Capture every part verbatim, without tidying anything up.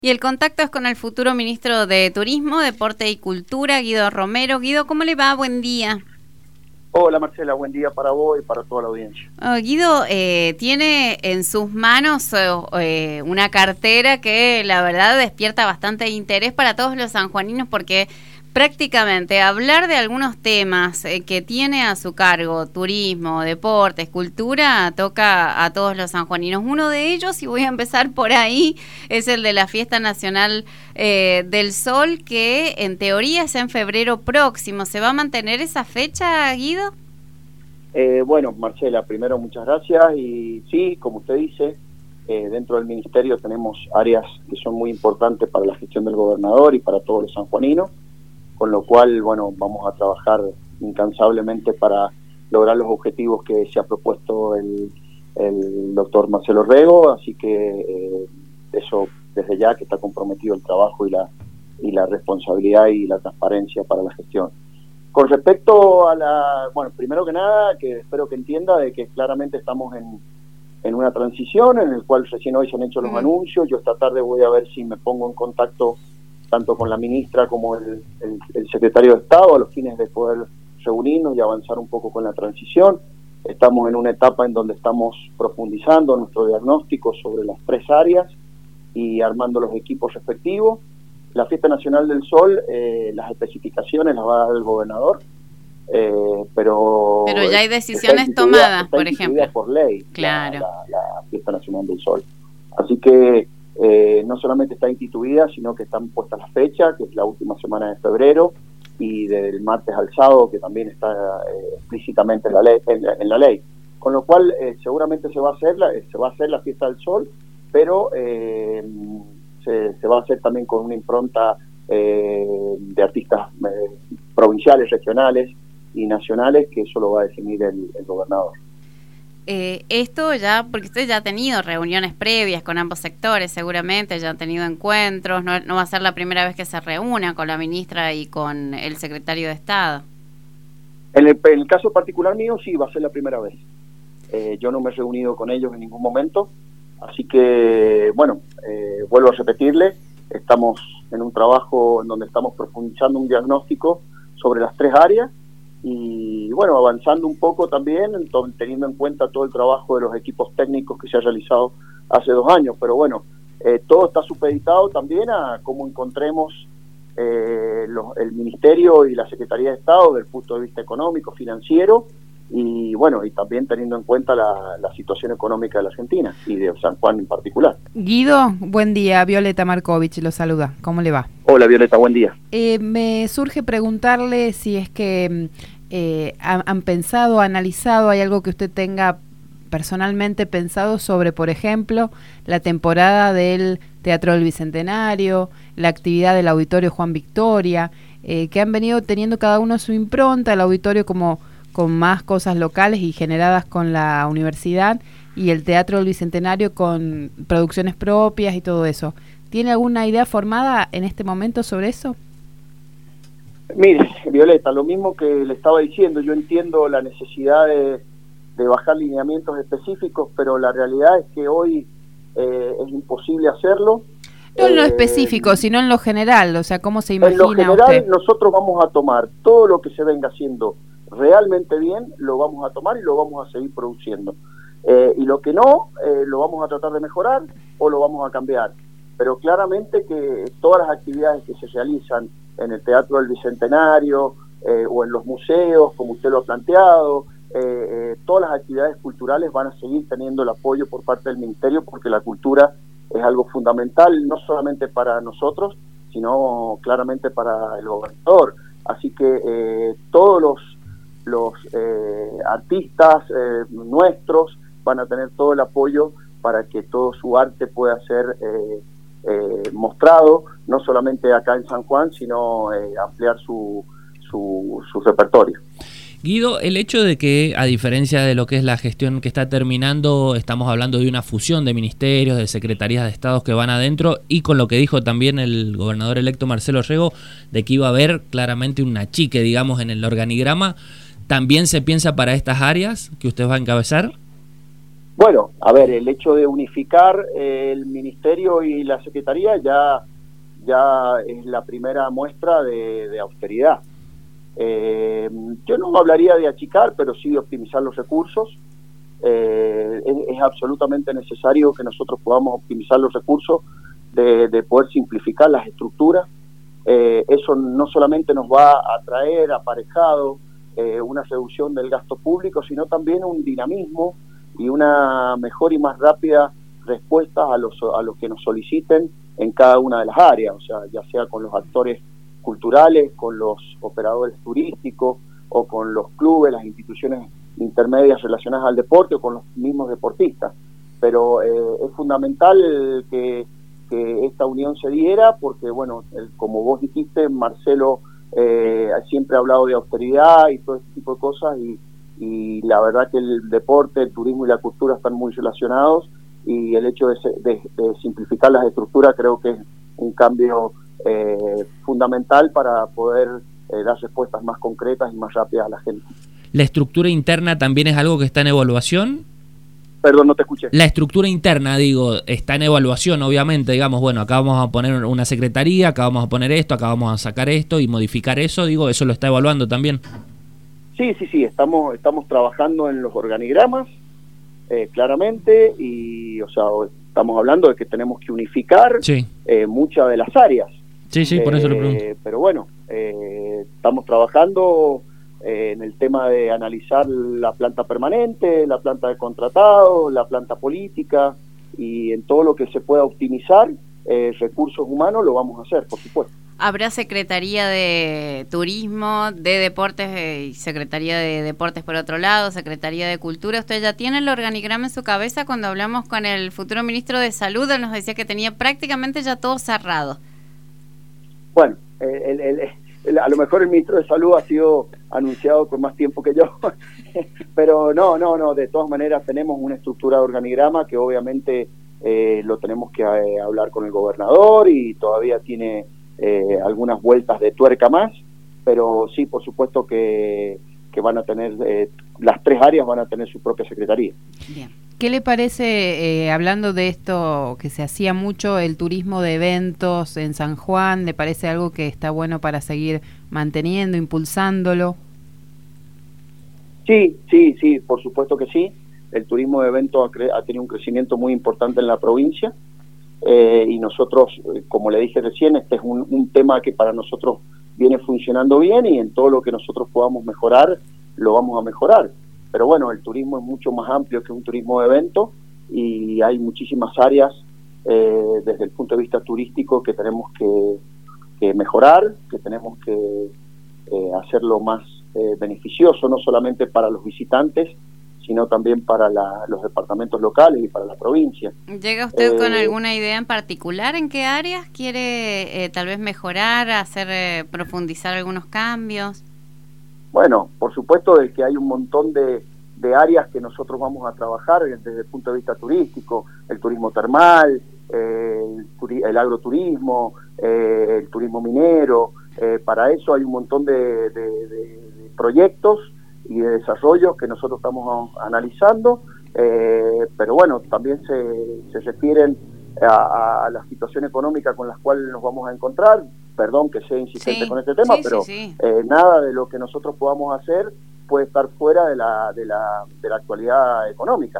Y el contacto es con el futuro ministro de Turismo, Deporte y Cultura, Guido Romero. Guido, ¿cómo le va? Buen día. Hola Marcela, buen día para vos y para toda la audiencia. Oh, Guido, eh, tiene en sus manos eh, una cartera que la verdad despierta bastante interés para todos los sanjuaninos porque prácticamente hablar de algunos temas eh, que tiene a su cargo, turismo, deportes, cultura, toca a todos los sanjuaninos. Uno de ellos, y voy a empezar por ahí, es el de la Fiesta Nacional eh, del Sol, que en teoría es en febrero próximo. ¿Se va a mantener esa fecha, Guido? Eh, bueno, Marcela, primero muchas gracias y sí, como usted dice, eh, dentro del ministerio tenemos áreas que son muy importantes para la gestión del gobernador y para todos los sanjuaninos, con lo cual, bueno, vamos a trabajar incansablemente para lograr los objetivos que se ha propuesto el, el doctor Marcelo Rego, así que eh, eso desde ya que está comprometido el trabajo y la, y la responsabilidad y la transparencia para la gestión. Con respecto a la, bueno, primero que nada, que espero que entienda de que claramente estamos en, en una transición en el cual recién hoy se han hecho los uh-huh. anuncios. Yo esta tarde voy a ver si me pongo en contacto tanto con la ministra como el, el, el secretario de Estado a los fines de poder reunirnos y avanzar un poco con la transición. Estamos en una etapa en donde estamos profundizando nuestro diagnóstico sobre las tres áreas y armando los equipos respectivos. La Fiesta Nacional del Sol, eh, las especificaciones las va a dar el gobernador, eh, pero... Pero ya hay decisiones tomadas, está por ejemplo. por ley, claro. la, la, la Fiesta Nacional del Sol. Así que eh, no solamente está instituida, sino que están puestas las fechas, que es la última semana de febrero, y del martes al sábado, que también está eh, explícitamente en la ley. En la, en la ley. Con lo cual, eh, seguramente se va a hacer la, se va a hacer la Fiesta del Sol, pero... Eh, Se, se va a hacer también con una impronta eh, de artistas eh, provinciales, regionales y nacionales, que eso lo va a definir el, el gobernador. Eh, esto ya, porque usted ya ha tenido reuniones previas con ambos sectores, seguramente ya han tenido encuentros, no, no va a ser la primera vez que se reúna con la ministra y con el secretario de Estado. En el, en el caso particular mío, sí, va a ser la primera vez. Eh, yo no me he reunido con ellos en ningún momento. Así que, bueno, eh, vuelvo a repetirle, estamos en un trabajo en donde estamos profundizando un diagnóstico sobre las tres áreas y, bueno, avanzando un poco también, teniendo en cuenta todo el trabajo de los equipos técnicos que se ha realizado hace dos años. Pero, bueno, eh, todo está supeditado también a cómo encontremos eh, los, el Ministerio y la Secretaría de Estado desde el punto de vista económico, financiero, y bueno, y también teniendo en cuenta la, la situación económica de la Argentina y de San Juan en particular. Guido, buen día. Violeta Markovich lo saluda. ¿Cómo le va? Hola Violeta, buen día. Eh, me surge preguntarle si es que eh, han, han pensado, analizado, hay algo que usted tenga personalmente pensado sobre, por ejemplo, la temporada del Teatro del Bicentenario, la actividad del Auditorio Juan Victoria, eh, que han venido teniendo cada uno su impronta, el auditorio como con más cosas locales y generadas con la universidad, y el Teatro del Bicentenario con producciones propias y todo eso. ¿Tiene alguna idea formada en este momento sobre eso? Mire, Violeta, lo mismo que le estaba diciendo, yo entiendo la necesidad de, de bajar lineamientos específicos, pero la realidad es que hoy eh, es imposible hacerlo. No en lo eh, específico, sino en lo general, o sea, ¿cómo se imagina usted? En lo general, usted? Nosotros vamos a tomar todo lo que se venga haciendo realmente bien, lo vamos a tomar y lo vamos a seguir produciendo. Eh, y lo que no, eh, lo vamos a tratar de mejorar o lo vamos a cambiar. Pero claramente que todas las actividades que se realizan en el Teatro del Bicentenario eh, o en los museos, como usted lo ha planteado, eh, eh, todas las actividades culturales van a seguir teniendo el apoyo por parte del Ministerio, porque la cultura es algo fundamental, no solamente para nosotros, sino claramente para el gobernador. Así que eh, todos los los eh, artistas eh, nuestros van a tener todo el apoyo para que todo su arte pueda ser eh, eh, mostrado, no solamente acá en San Juan, sino eh, ampliar su, su, su repertorio. Guido, el hecho de que, a diferencia de lo que es la gestión que está terminando, estamos hablando de una fusión de ministerios, de secretarías de estados que van adentro, y con lo que dijo también el gobernador electo Marcelo Rego, de que iba a haber claramente un achique, digamos, en el organigrama, ¿también se piensa para estas áreas que usted va a encabezar? Bueno, a ver, el hecho de unificar eh, el Ministerio y la Secretaría ya, ya es la primera muestra de, de austeridad. Eh, yo no hablaría de achicar, pero sí de optimizar los recursos. Eh, es, es absolutamente necesario que nosotros podamos optimizar los recursos, de, de poder simplificar las estructuras. Eh, eso no solamente nos va a traer aparejado eh, una reducción del gasto público, sino también un dinamismo y una mejor y más rápida respuesta a los, a los que nos soliciten en cada una de las áreas, o sea, ya sea con los actores culturales, con los operadores turísticos o con los clubes, las instituciones intermedias relacionadas al deporte o con los mismos deportistas. Pero eh, es fundamental que, que esta unión se diera porque, bueno, el, como vos dijiste, Marcelo eh, siempre ha hablado de austeridad y todo este tipo de cosas y, y la verdad que el deporte, el turismo y la cultura están muy relacionados y el hecho de, de, de simplificar las estructuras creo que es un cambio Eh, fundamental para poder eh, dar respuestas más concretas y más rápidas a la gente. ¿La estructura interna también es algo que está en evaluación? Perdón, no te escuché. La estructura interna, digo, está en evaluación, obviamente, digamos, bueno, acá vamos a poner una secretaría, acá vamos a poner esto, acá vamos a sacar esto y modificar eso, digo, ¿eso lo está evaluando también? Sí, sí, sí, estamos, estamos trabajando en los organigramas, eh, claramente, y, o sea, estamos hablando de que tenemos que unificar sí. eh, muchas de las áreas. Sí, sí, por eso lo pregunto. Eh, pero bueno, eh, estamos trabajando eh, en el tema de analizar la planta permanente, la planta de contratado, la planta política y en todo lo que se pueda optimizar eh, recursos humanos lo vamos a hacer, por supuesto. ¿Habrá Secretaría de Turismo, de Deportes y Secretaría de Deportes por otro lado, Secretaría de Cultura? ¿Usted ya tiene el organigrama en su cabeza? Cuando hablamos con el futuro ministro de Salud, él nos decía que tenía prácticamente ya todo cerrado. Bueno, el, el, el, a lo mejor el ministro de Salud ha sido anunciado con más tiempo que yo, pero no, no, no, de todas maneras tenemos una estructura de organigrama que obviamente eh, lo tenemos que eh, hablar con el gobernador y todavía tiene eh, algunas vueltas de tuerca más, pero sí, por supuesto que, que van a tener, eh, las tres áreas van a tener su propia secretaría. Bien. ¿Qué le parece, eh, hablando de esto que se hacía mucho, el turismo de eventos en San Juan? ¿Le parece algo que está bueno para seguir manteniendo, impulsándolo? Sí, sí, sí, por supuesto que sí. El turismo de eventos ha, cre- ha tenido un crecimiento muy importante en la provincia eh, y nosotros, como le dije recién, este es un, un tema que para nosotros viene funcionando bien y en todo lo que nosotros podamos mejorar, lo vamos a mejorar. Pero bueno, el turismo es mucho más amplio que un turismo de evento y hay muchísimas áreas eh, desde el punto de vista turístico que tenemos que, que mejorar, que tenemos que eh, hacerlo más eh, beneficioso, no solamente para los visitantes, sino también para la, los departamentos locales y para la provincia. ¿Llega usted eh, con alguna idea en particular? ¿En qué áreas quiere eh, tal vez mejorar, hacer eh, profundizar algunos cambios? Bueno, por supuesto de que hay un montón de, de áreas que nosotros vamos a trabajar desde el punto de vista turístico, el turismo termal, eh, el, turi el agroturismo, eh, el turismo minero. Eh, para eso hay un montón de, de, de, de proyectos y de desarrollos que nosotros estamos analizando, eh, pero bueno, también se, se refieren a, a la situación económica con la cual nos vamos a encontrar. Perdón que sea insistente sí, con este tema, sí, pero sí, sí. Eh, nada de lo que nosotros podamos hacer puede estar fuera de la, de la, de la actualidad económica.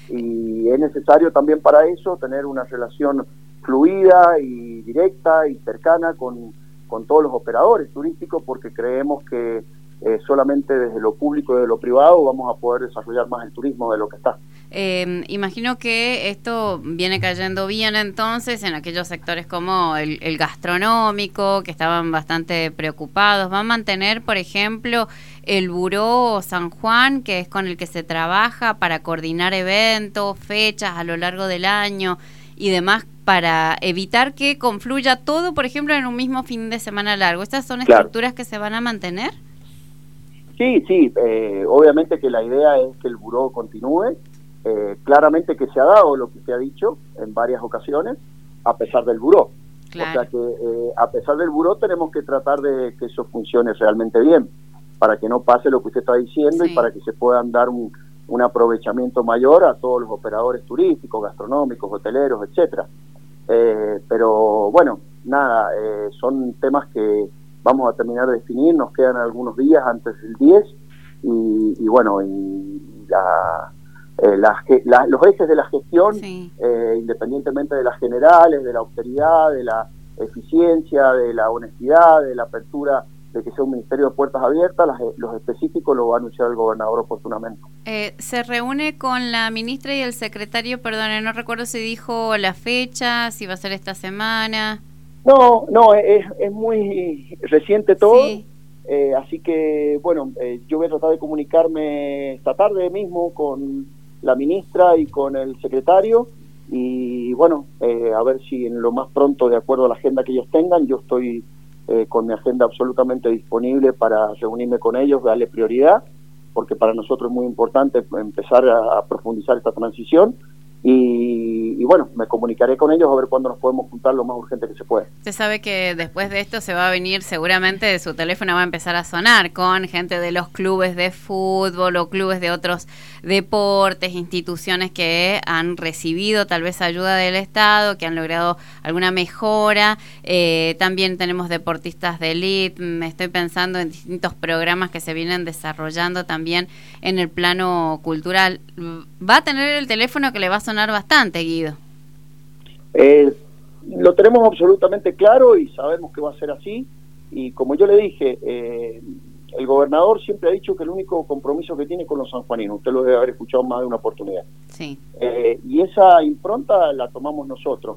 Y es necesario también para eso tener una relación fluida y directa y cercana con, con todos los operadores turísticos, porque creemos que eh, solamente desde lo público y de lo privado vamos a poder desarrollar más el turismo de lo que está. Eh, imagino que esto viene cayendo bien entonces en aquellos sectores como el, el gastronómico, que estaban bastante preocupados. ¿Va a mantener, por ejemplo, el Buró San Juan, que es con el que se trabaja para coordinar eventos, fechas a lo largo del año y demás, para evitar que confluya todo, por ejemplo, en un mismo fin de semana largo? ¿Estas son Claro. estructuras que se van a mantener? Sí, sí, eh, obviamente que la idea es que el Buró continúe. Eh, claramente que se ha dado lo que se ha dicho en varias ocasiones, a pesar del buró. Claro. O sea que eh, a pesar del buró tenemos que tratar de que eso funcione realmente bien, para que no pase lo que usted está diciendo Sí. y para que se puedan dar un, un aprovechamiento mayor a todos los operadores turísticos, gastronómicos, hoteleros, etcétera. Eh, pero bueno, nada, eh, son temas que vamos a terminar de definir, nos quedan algunos días antes del diez y, y bueno, y la, eh, la, la, los ejes de la gestión, sí. eh, independientemente de las generales, de la austeridad, de la eficiencia, de la honestidad, de la apertura, de que sea un ministerio de puertas abiertas, las, los específicos lo va a anunciar el gobernador oportunamente. Eh, ¿Se reúne con la ministra y el secretario? Perdone, no recuerdo si dijo la fecha, si va a ser esta semana. No, no, es, es muy reciente todo, sí. eh, así que, bueno, eh, yo voy a tratar de comunicarme esta tarde mismo con la ministra y con el secretario, y bueno, eh, a ver si en lo más pronto, de acuerdo a la agenda que ellos tengan, yo estoy eh, con mi agenda absolutamente disponible para reunirme con ellos, darle prioridad, porque para nosotros es muy importante empezar a, a profundizar esta transición. Y, y bueno, me comunicaré con ellos a ver cuándo nos podemos juntar lo más urgente que se pueda. Usted sabe que después de esto se va a venir, seguramente su teléfono va a empezar a sonar con gente de los clubes de fútbol o clubes de otros deportes, instituciones que han recibido tal vez ayuda del Estado, que han logrado alguna mejora. Eh, también tenemos deportistas de élite, me estoy pensando en distintos programas que se vienen desarrollando también en el plano cultural. Va a tener el teléfono que le va a sonar bastante, Guido. Eh, lo tenemos absolutamente claro y sabemos que va a ser así, y como yo le dije, eh, el gobernador siempre ha dicho que el único compromiso que tiene es con los sanjuaninos. Usted lo debe haber escuchado más de una oportunidad. Sí. Eh, y esa impronta la tomamos nosotros,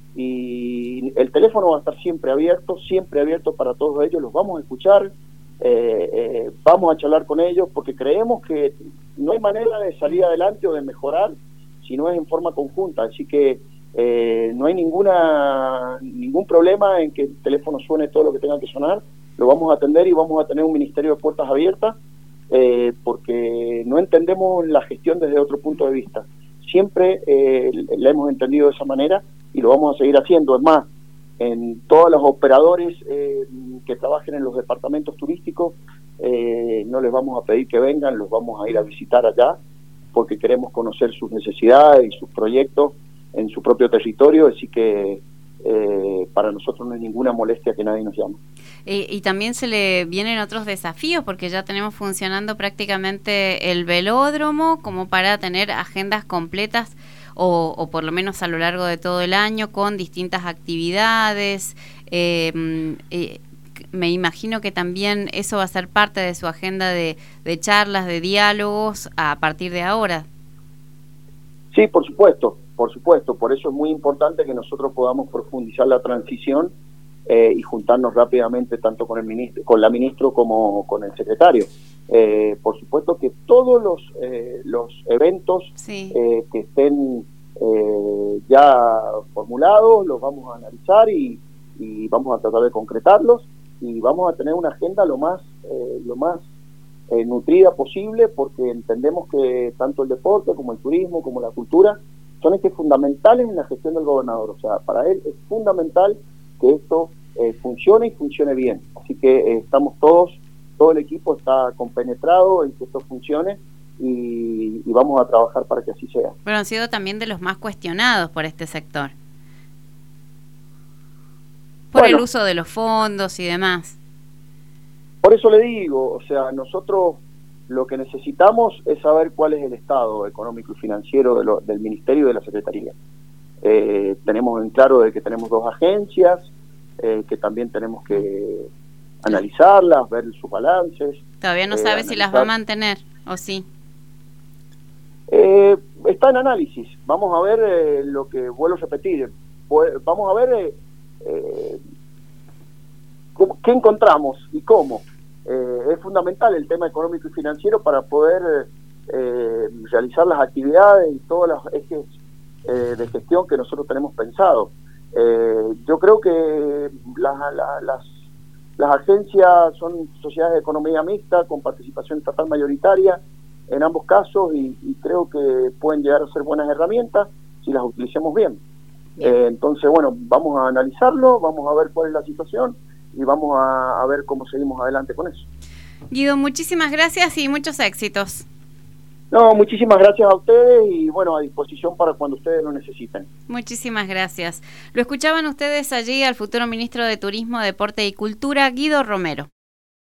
y el teléfono va a estar siempre abierto, siempre abierto para todos ellos, los vamos a escuchar, eh, eh, vamos a charlar con ellos, porque creemos que no hay manera de salir adelante o de mejorar si no es en forma conjunta, así que eh, no hay ninguna ningún problema en que el teléfono suene todo lo que tenga que sonar, lo vamos a atender y vamos a tener un ministerio de puertas abiertas, eh, porque no entendemos la gestión desde otro punto de vista, siempre eh, la hemos entendido de esa manera y lo vamos a seguir haciendo. Es más, en todos los operadores eh, que trabajen en los departamentos turísticos, eh, no les vamos a pedir que vengan, los vamos a ir a visitar allá, porque queremos conocer sus necesidades y sus proyectos en su propio territorio, así que eh, para nosotros no es ninguna molestia que nadie nos llame. Y, y también se le vienen otros desafíos, porque ya tenemos funcionando prácticamente el velódromo como para tener agendas completas, o, o por lo menos a lo largo de todo el año, con distintas actividades. Eh, eh, me imagino que también eso va a ser parte de su agenda de, de charlas, de diálogos a partir de ahora. Sí, por supuesto, por supuesto. Por eso es muy importante que nosotros podamos profundizar la transición eh, y juntarnos rápidamente tanto con el ministro, con la ministra como con el secretario. Eh, por supuesto que todos los eh, los eventos sí. eh, que estén eh, ya formulados los vamos a analizar y, y vamos a tratar de concretarlos, y vamos a tener una agenda lo más eh, lo más eh, nutrida posible, porque entendemos que tanto el deporte como el turismo como la cultura son ejes fundamentales en la gestión del gobernador. O sea, para él es fundamental que esto eh, funcione y funcione bien. Así que eh, estamos todos, todo el equipo está compenetrado en que esto funcione y, y vamos a trabajar para que así sea. Pero han sido también de los más cuestionados por este sector, por bueno, el uso de los fondos y demás. Por eso le digo, o sea, nosotros lo que necesitamos es saber cuál es el estado económico y financiero de lo, del Ministerio y de la Secretaría. Eh, tenemos en claro de que tenemos dos agencias, eh, que también tenemos que analizarlas, ver sus balances. Todavía no eh, sabe analizar. si las va a mantener, ¿o sí? Eh, está en análisis. Vamos a ver eh, lo que vuelvo a repetir. Vamos a ver eh, eh, cómo, qué encontramos y cómo. Eh, es fundamental el tema económico y financiero para poder eh, realizar las actividades y todos los ejes eh, de gestión que nosotros tenemos pensado. Eh, yo creo que la, la, las, las agencias son sociedades de economía mixta con participación estatal mayoritaria en ambos casos, y, y creo que pueden llegar a ser buenas herramientas si las utilicemos bien. Eh, entonces, bueno, vamos a analizarlo, vamos a ver cuál es la situación y vamos a, a ver cómo seguimos adelante con eso. Guido, muchísimas gracias y muchos éxitos. No, muchísimas gracias a ustedes y bueno, a disposición para cuando ustedes lo necesiten. Muchísimas gracias. Lo escuchaban ustedes allí al futuro ministro de Turismo, Deporte y Cultura, Guido Romero.